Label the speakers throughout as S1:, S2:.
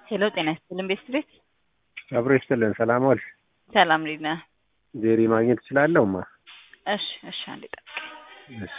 S1: ሄሎ ጤና ይስጥልን ቤስትሪት
S2: አብሮ ይስጥልን። ሰላም ዋል።
S1: ሰላም ሊና
S2: ጄሪ ማግኘት እችላለሁማ?
S1: እሺ አንዴ ጠብቅ።
S2: እሺ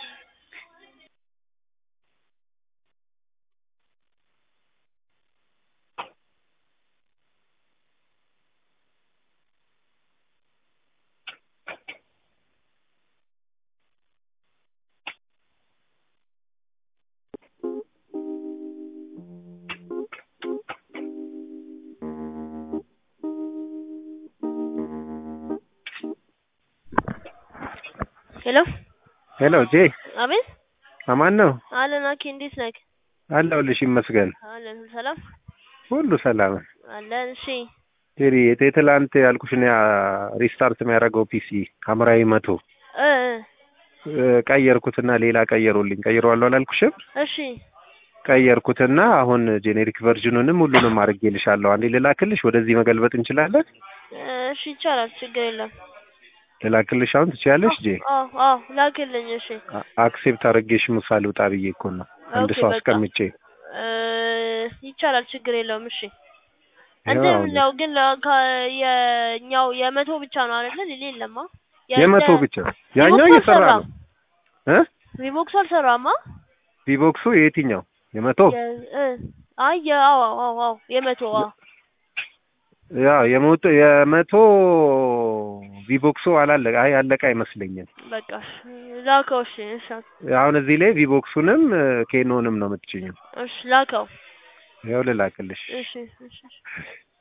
S2: ሄሎ ጄ
S3: አቤት
S2: አማን ነው?
S3: አለን አኪ እንዴት ነህ?
S2: አለሁልሽ ይመስገን።
S3: አለን ሰላም
S2: ሁሉ ሰላም
S3: አለን። እሺ
S2: ጄሪ ትላንት ያልኩሽን ያ ሪስታርት የሚያደርገው ፒሲ ሐምራዊ 100 ቀየርኩትና ሌላ ቀየሩልኝ። ቀይረዋለሁ አላልኩሽም?
S3: እሺ
S2: ቀየርኩትና አሁን ጄኔሪክ ቨርዥኑንም ሁሉንም አድርጌልሻለሁ። አንዴ ልላክልሽ፣ ወደዚህ መገልበጥ እንችላለን?
S3: እሺ ይቻላል፣ ችግር የለም።
S2: ልላክልሽ አሁን ትችያለሽ ጄ?
S3: አዎ ላክልኝ። እሺ
S2: አክሴፕት አድርጌሽ ምሳ ልውጣ ብዬ እኮ ነው አንድ ሰው አስቀምጬ።
S3: ይቻላል፣ ችግር የለውም። እሺ ነው ግን የኛው የመቶ ብቻ ነው አይደል? ሌላ የለማ።
S2: የመቶ ብቻ ያኛው እየሰራ ነው።
S3: ቪቦክሱ አልሰራማ።
S2: ቪቦክሱ የትኛው? የመቶ
S3: አዎ የመቶ
S2: ያ የመቶ ቪቦክሱ አላለቀ። አለቀ አይመስለኝም።
S3: በቃ ላከው። እሺ
S2: አሁን እዚህ ላይ ቪቦክሱንም ኬኖንም ነው የምትጭኘው።
S3: እሺ ላከው።
S2: ያው ልላክልሽ።
S3: እሺ